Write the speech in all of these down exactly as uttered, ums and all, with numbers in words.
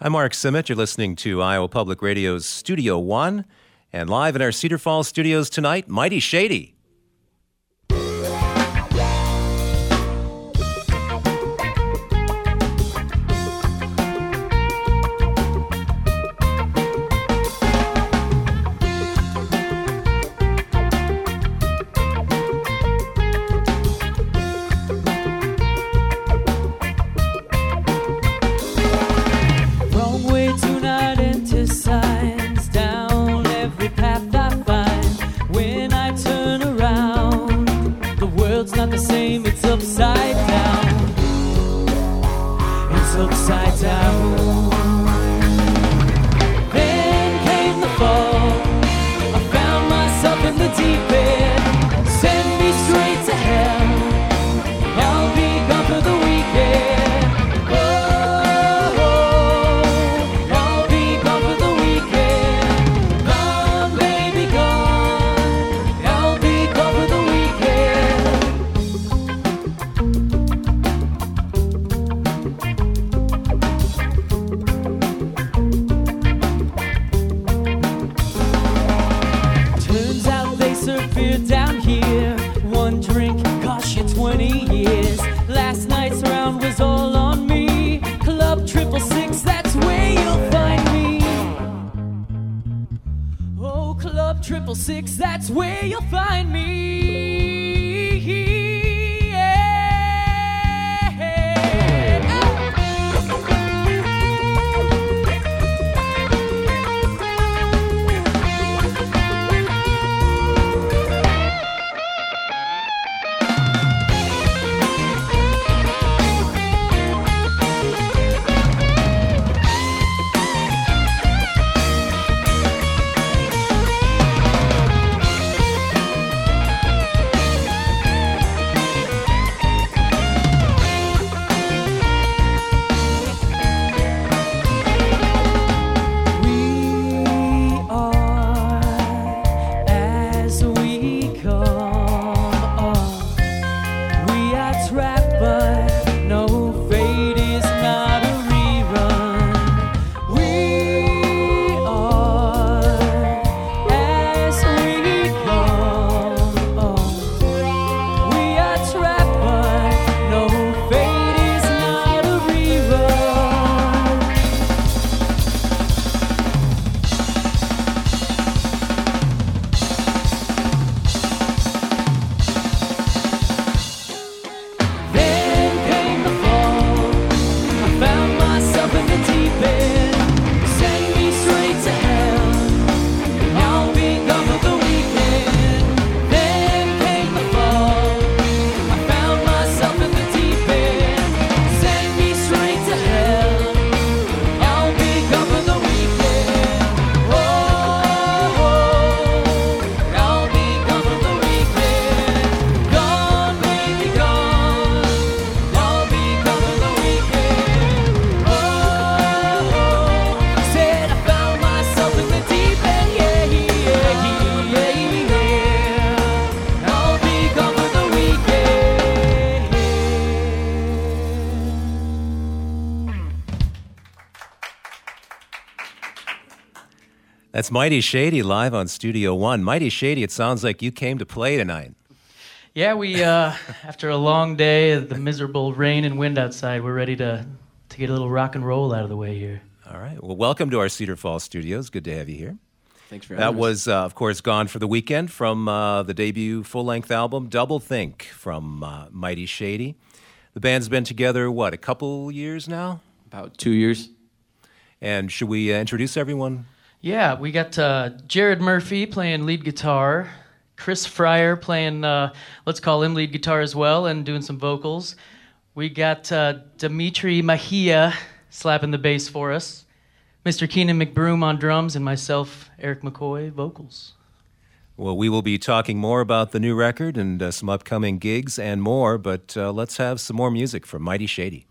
I'm Mark Simmet. You're listening to Iowa Public Radio's Studio One, and live in our Cedar Falls studios tonight, Mighty Shady. Triple six, that's where you'll find me. That's Mighty Shady live on Studio One. Mighty Shady, it sounds like you came to play tonight. Yeah, we, uh, after a long day of the miserable rain and wind outside, we're ready to, to get a little rock and roll out of the way here. All right. Well, welcome to our Cedar Falls studios. Good to have you here. Thanks for having us. That was, uh, of course, Gone for the Weekend from uh, the debut full-length album, Double Think, from uh, Mighty Shady. The band's been together, what, a couple years now? About two years. And should we uh, introduce everyone? Yeah, we got uh, Jared Murphy playing lead guitar, Chris Fryer playing, uh, let's call him lead guitar as well, and doing some vocals. We got uh, Dimitri Mejia slapping the bass for us, Mister Keenan McBroom on drums, and myself, Eric McCoy, vocals. Well, we will be talking more about the new record and uh, some upcoming gigs and more, but uh, let's have some more music from Mighty Shady.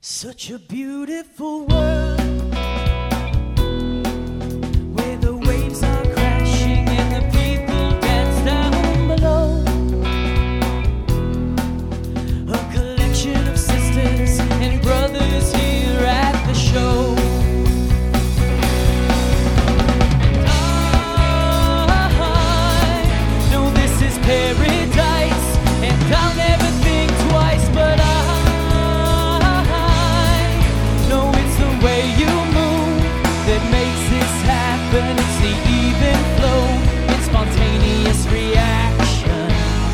Such a beautiful world where the waves are crashing and the people dance down below. A collection of sisters and brothers here at the show. I know this is paradise and I'll never think twice, but I that makes this happen. It's the even flow, it's spontaneous reaction.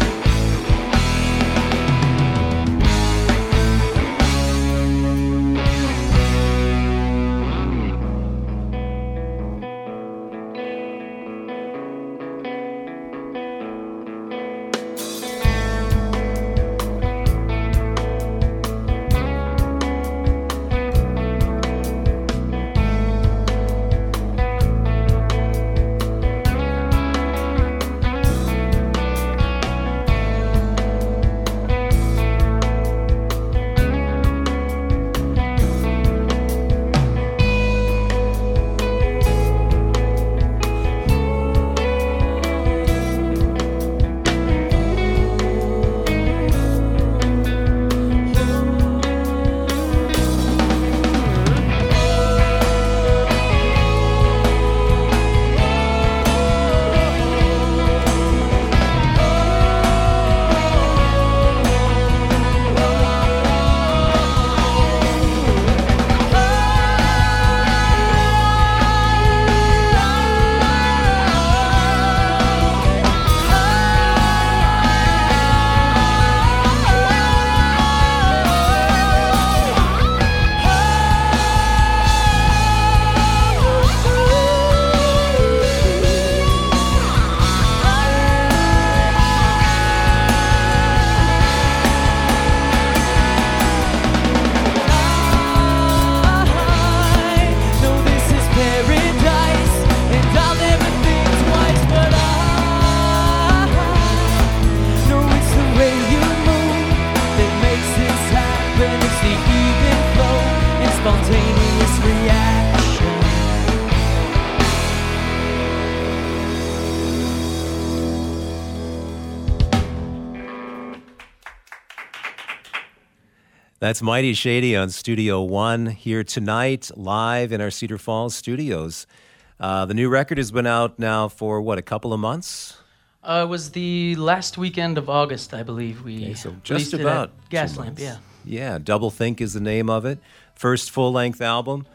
That's Mighty Shady on Studio One here tonight, live in our Cedar Falls studios. Uh, the new record has been out now for, what, a couple of months? Uh, it was the last weekend of August, I believe. We Okay, so just released it about at two Gaslamp, months. yeah. Yeah, Double Think is the name of it. First full-length album.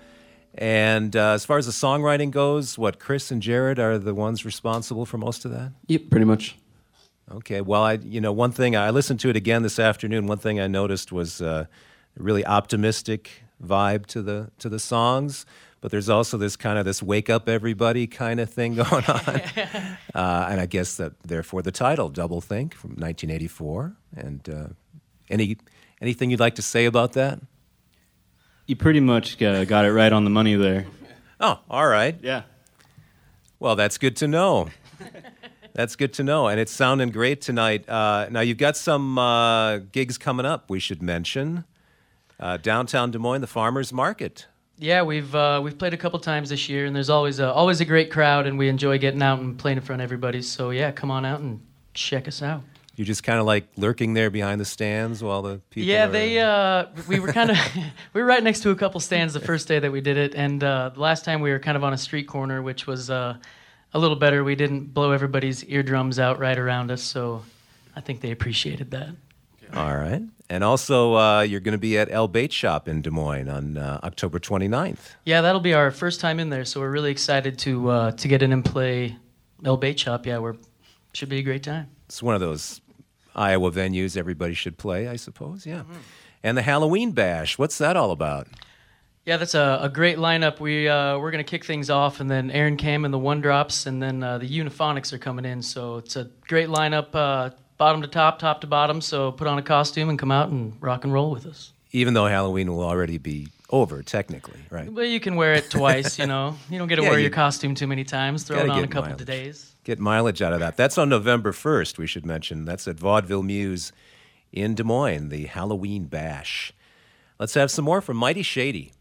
And uh, as far as the songwriting goes, what, Chris and Jared are the ones responsible for most of that? Yep, pretty much. Okay, well, I you know, one thing, I listened to it again this afternoon. One thing I noticed was uh, a really optimistic vibe to the to the songs, but there's also this kind of this wake up everybody kind of thing going on. uh, and I guess that therefore the title, Double Think, from nineteen eighty-four. And uh, any anything you'd like to say about that? You pretty much uh, got it right on the money there. Oh, all right. Yeah. Well, that's good to know. That's good to know, and it's sounding great tonight. Uh, now, you've got some uh, gigs coming up, we should mention. Uh, downtown Des Moines, the Farmers Market. Yeah, we've uh, we've played a couple times this year, and there's always a, always a great crowd, and we enjoy getting out and playing in front of everybody. So, yeah, come on out and check us out. You're just kind of like lurking there behind the stands while the people Yeah, are... they. Uh, we were kind of we were right next to a couple stands the first day that we did it, and uh, the last time we were kind of on a street corner, which was uh, a little better. We didn't blow everybody's eardrums out right around us, so I think they appreciated that. All right. And also, uh, you're going to be at El Bait Shop in Des Moines on uh, October twenty-ninth. Yeah, that'll be our first time in there, so we're really excited to uh, to get in and play El Bait Shop. Yeah, we're should be a great time. It's one of those Iowa venues everybody should play, I suppose. Yeah. Mm-hmm. And the Halloween Bash, what's that all about? Yeah, that's a, a great lineup. We uh, we're gonna kick things off, and then Aaron Cam and the One Drops, and then uh, the Uniphonics are coming in. So it's a great lineup, uh, bottom to top, top to bottom. So put on a costume and come out and rock and roll with us. Even though Halloween will already be over, technically, right? But you can wear it twice. You know, you don't get to Yeah, wear you your costume too many times. Throw it gotta on a get couple mileage. of days. Get mileage out of that. That's on November first, we should mention. That's at Vaudeville Muse in Des Moines, the Halloween Bash. Let's have some more from Mighty Shady.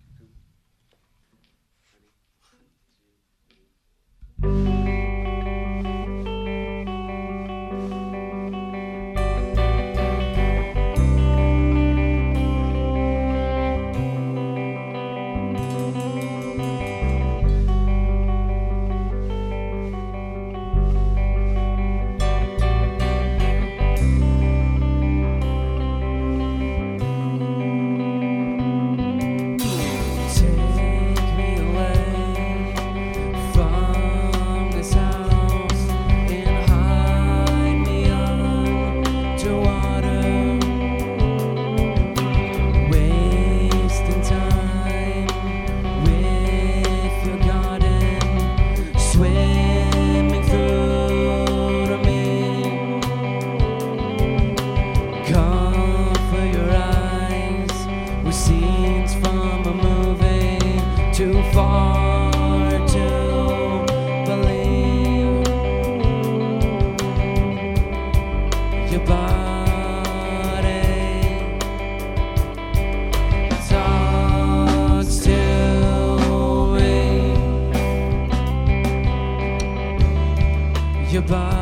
Your body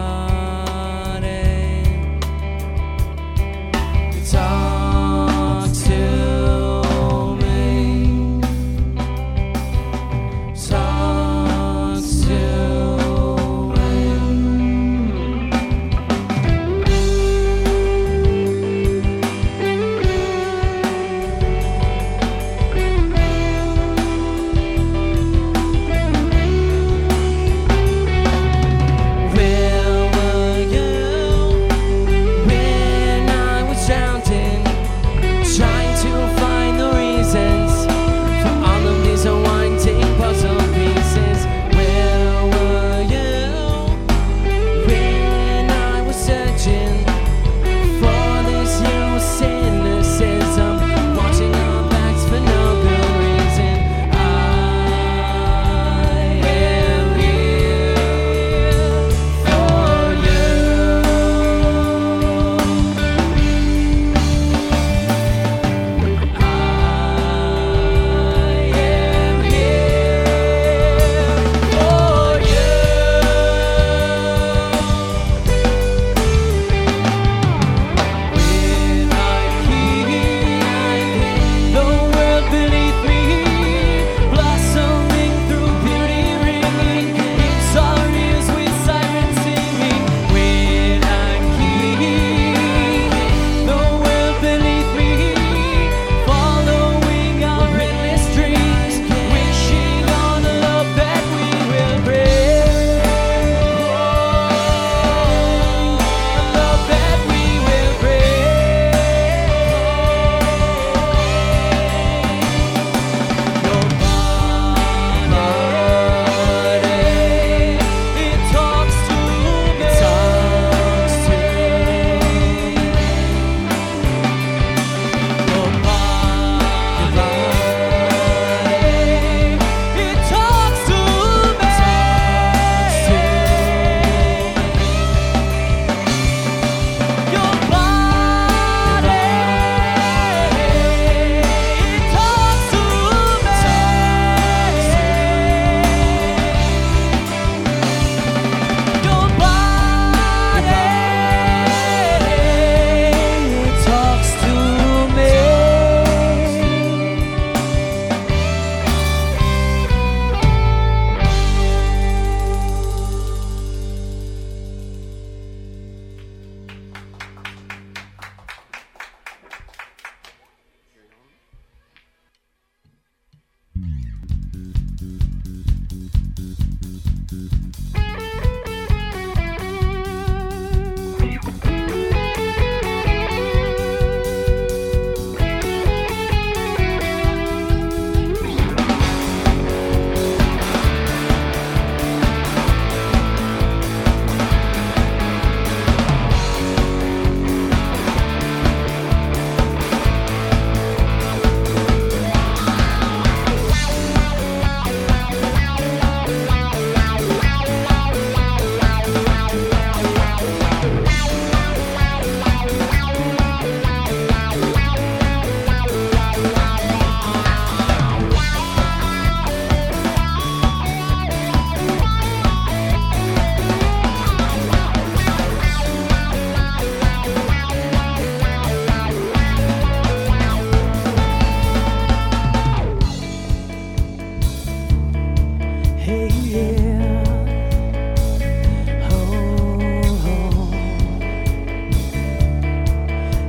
talks to me, talks to me.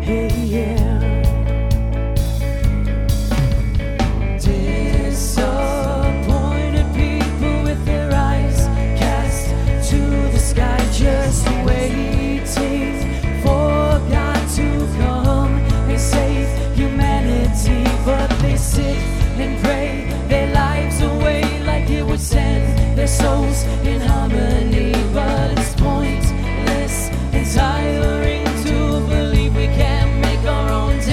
Hey, yeah. Disappointed people with their eyes cast to the sky, just waiting for God to come and save humanity. But they sit and pray their lives away like it would send their souls in harmony. But it's pointless and tiring to believe we can make our own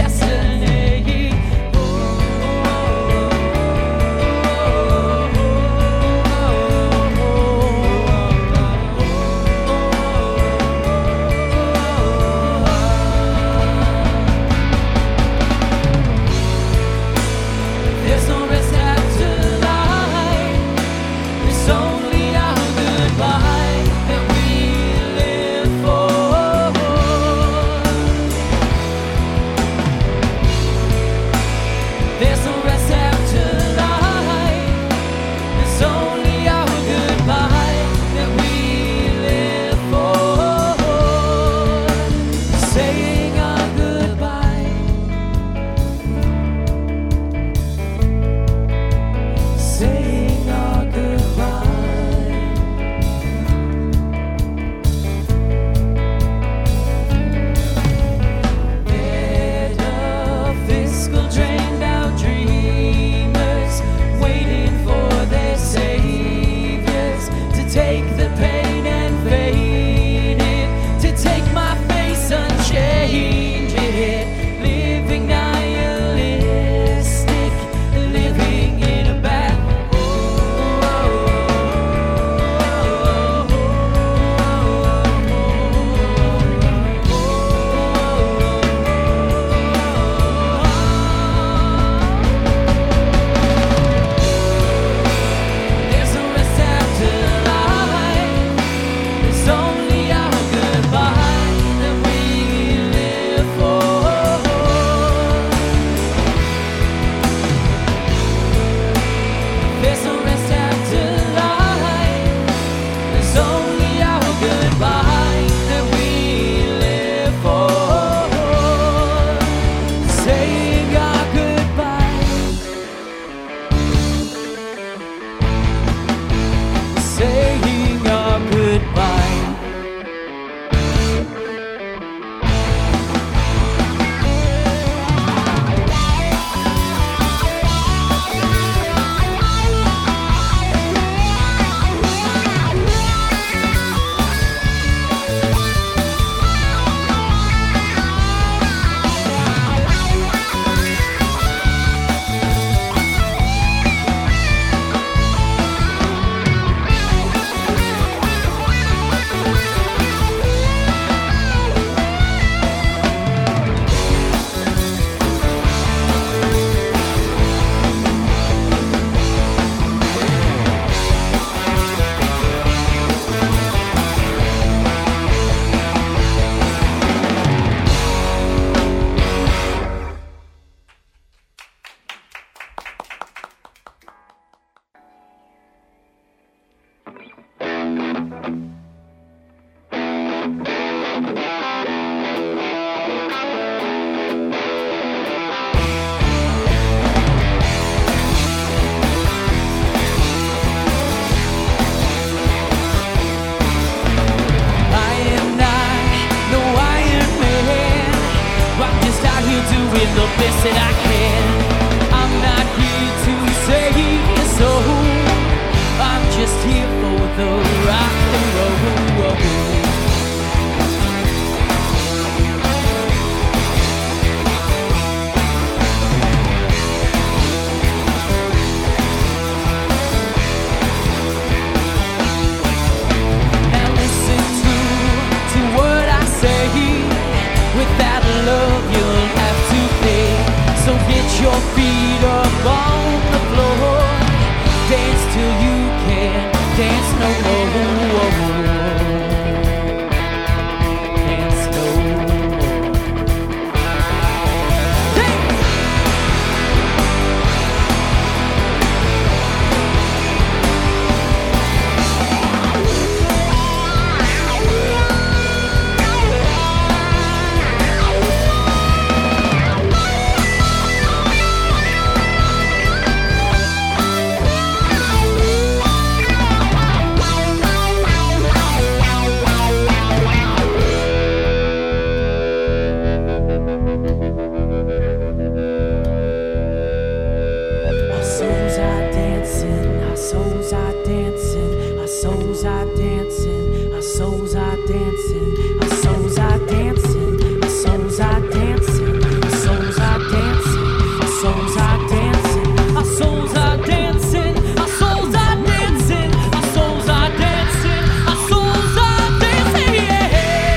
souls are dancing, our souls are dancing, our souls are dancing, our souls are dancing, our souls are dancing, our souls are dancing, our souls are dancing, our souls are dancing, our souls are dancing, our souls are dancing, yeah.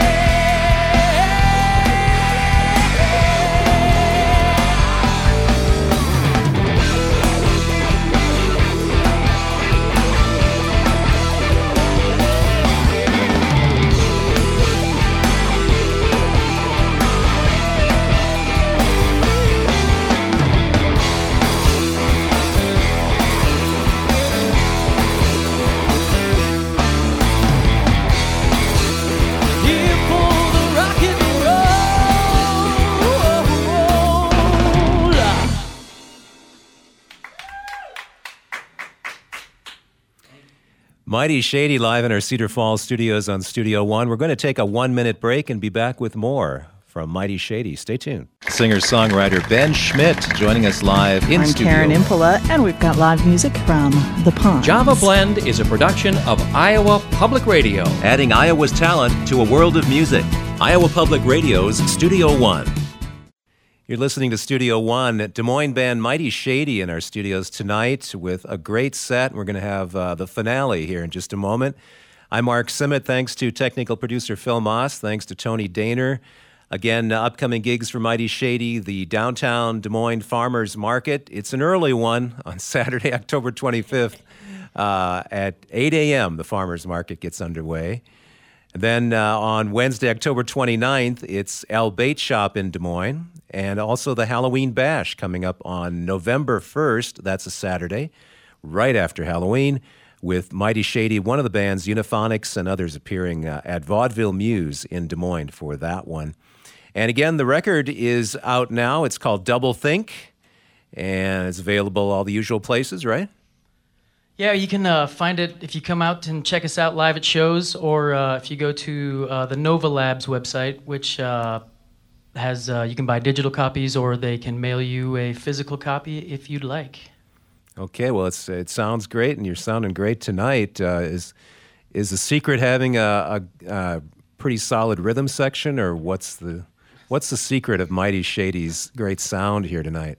Here for the rock and roll. Mighty Shady live in our Cedar Falls studios on Studio One. We're going to take a one-minute break and be back with more from Mighty Shady. Stay tuned. Singer-songwriter Ben Schmidt joining us live in I'm studio. Karen Impola, and we've got live music from The Ponds. Java Blend is a production of Iowa Public Radio. Adding Iowa's talent to a world of music. Iowa Public Radio's Studio One. You're listening to Studio One. Des Moines band Mighty Shady in our studios tonight with a great set. We're going to have uh, the finale here in just a moment. I'm Mark Simmet. Thanks to technical producer Phil Moss. Thanks to Tony Daner. Again, uh, upcoming gigs for Mighty Shady, the downtown Des Moines Farmers Market. It's an early one on Saturday, October twenty-fifth uh, at eight a.m. The Farmers Market gets underway. And then uh, on Wednesday, October twenty-ninth, it's El Bait Shop in Des Moines. And also the Halloween Bash coming up on November first. That's a Saturday, right after Halloween, with Mighty Shady, one of the bands, Uniphonics, and others appearing uh, at Vaudeville Muse in Des Moines for that one. And again, the record is out now. It's called Double Think, and it's available all the usual places, right? Yeah, you can uh, find it if you come out and check us out live at shows, or uh, if you go to uh, the Nova Labs website, which uh, has uh, you can buy digital copies, or they can mail you a physical copy if you'd like. Okay, well, it's it sounds great, and you're sounding great tonight. Uh, is is the secret having a, a, a pretty solid rhythm section, or what's the what's the secret of Mighty Shady's great sound here tonight?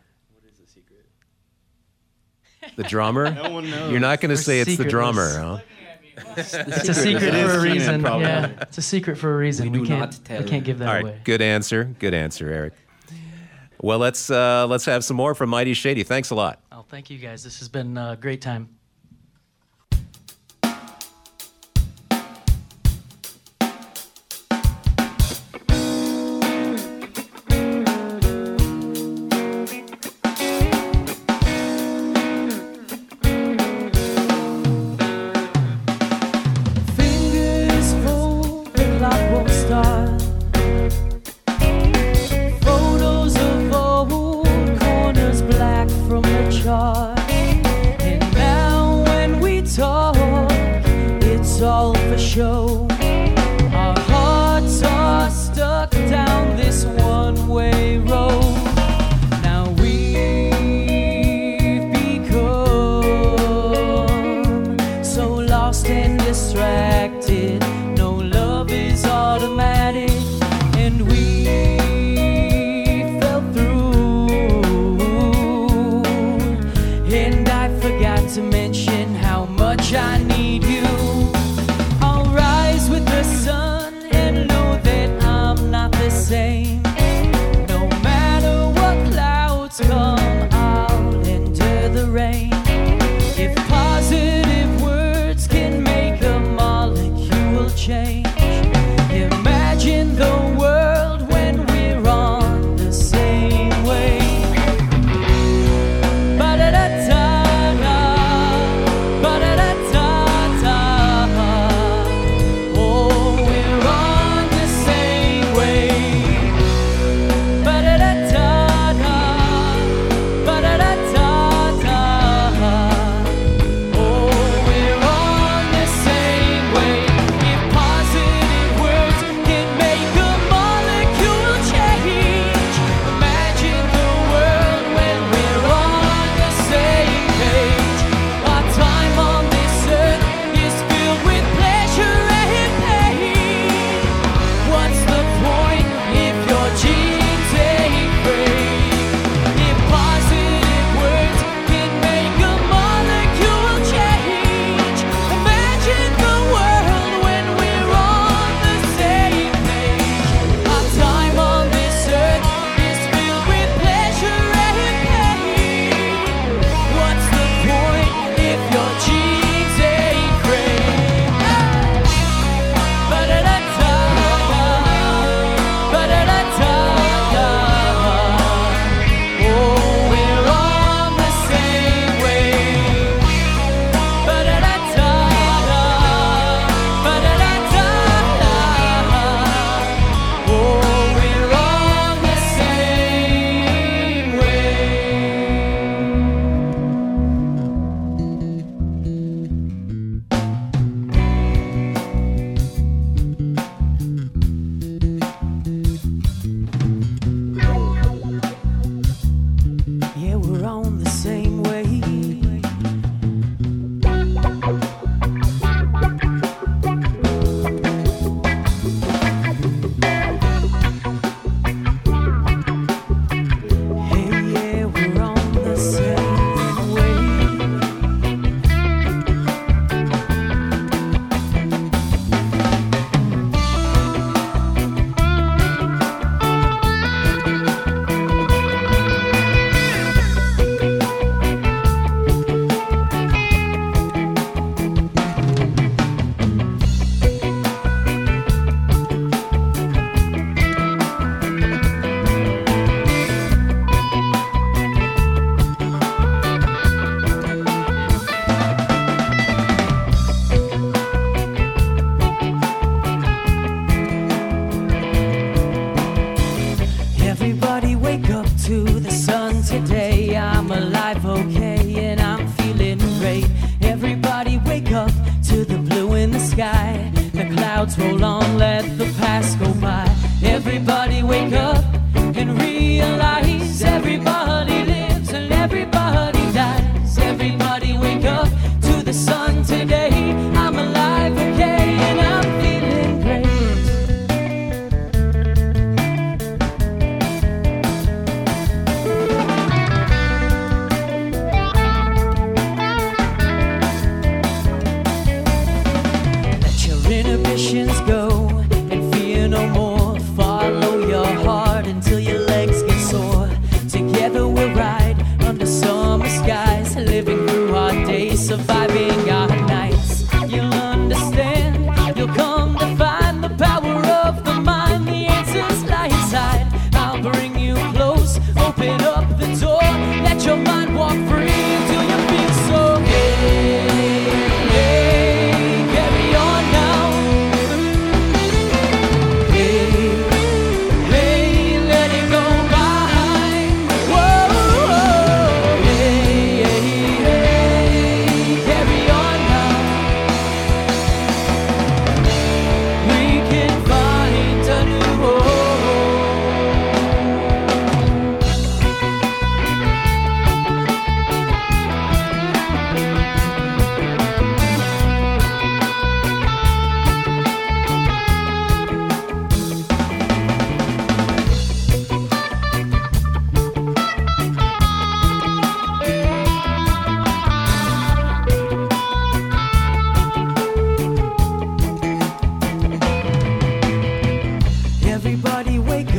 The drummer? No one knows. You're not going to We're say it's the secretless. drummer, huh? It's a secret is for a Keenan, reason. probably. Yeah, it's a secret for a reason. We We, do can't. not tell. We can't give that All right, away. good answer. Good answer, Eric. Well, let's uh, let's have some more from Mighty Shady. Thanks a lot. Oh, thank you guys. This has been a great time. Fingers full, the clock won't start. Photos of old corners black from the chart. And now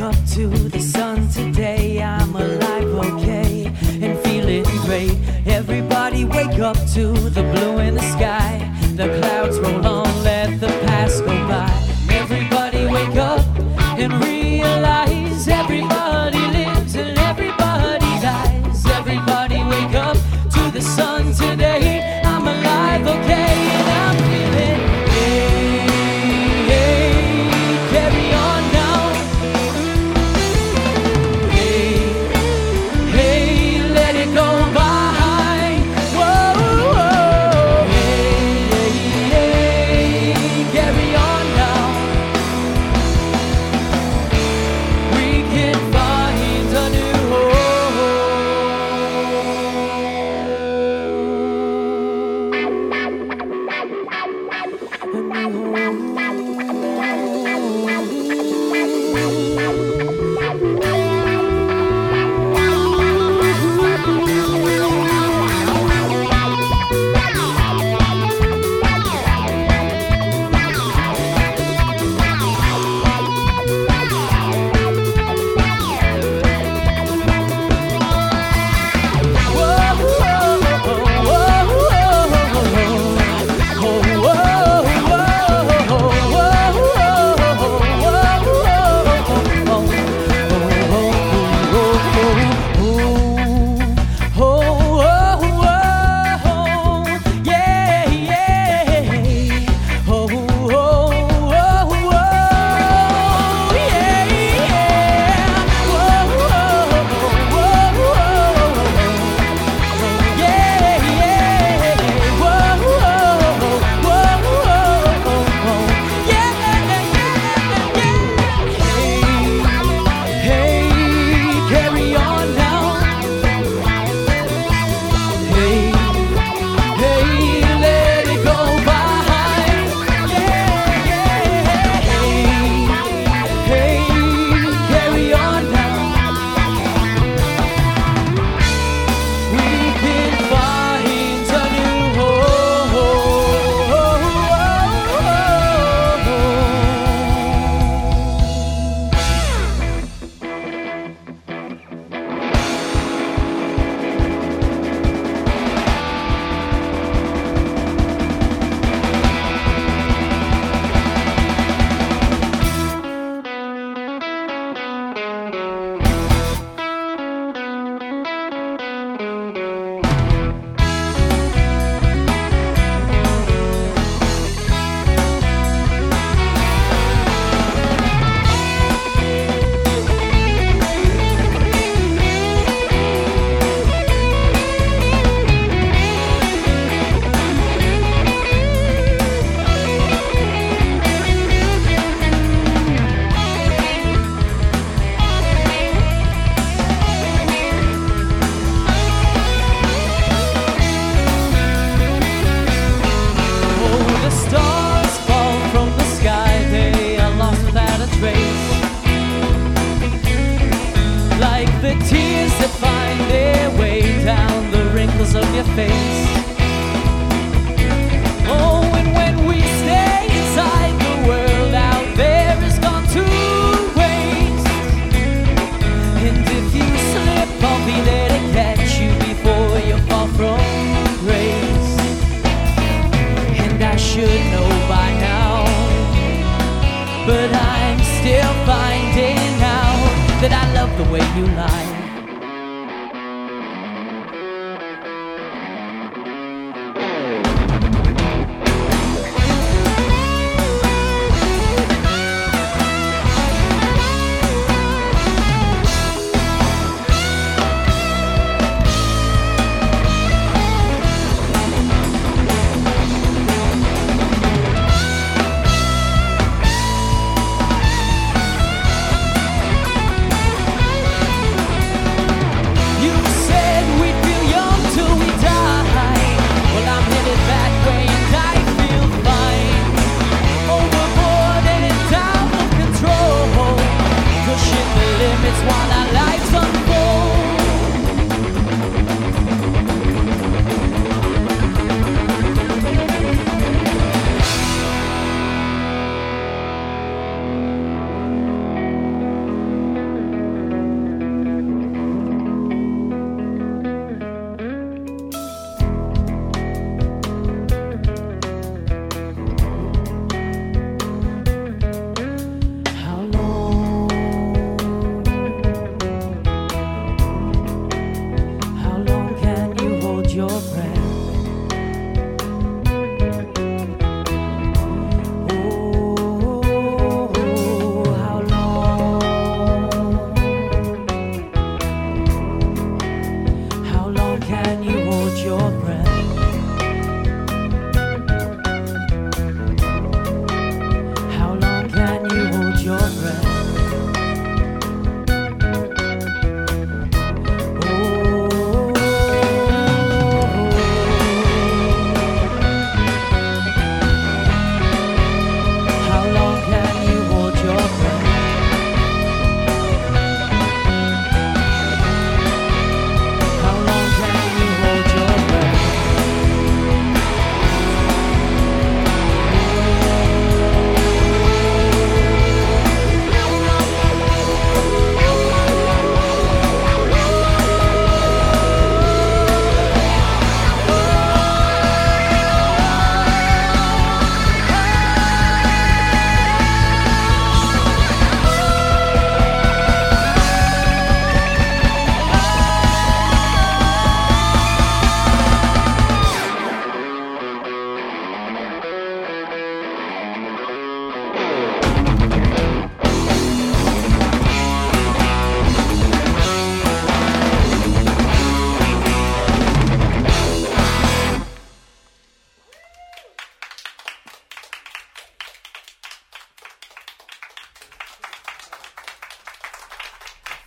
up to the sun today. I'm alive, okay, and feeling great. Everybody wake up to the blue in the sky. The clouds roll on, let the past go by. Everybody wake up and realize everybody lives and everybody dies. Everybody wake up to the sun today. I'm alive, okay, and I'm feeling hey, hey, carry on now. Hey, hey, let it go by. Whoa, whoa, hey, hey, hey, carry on now. We can find a new the way you lie.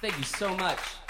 Thank you so much.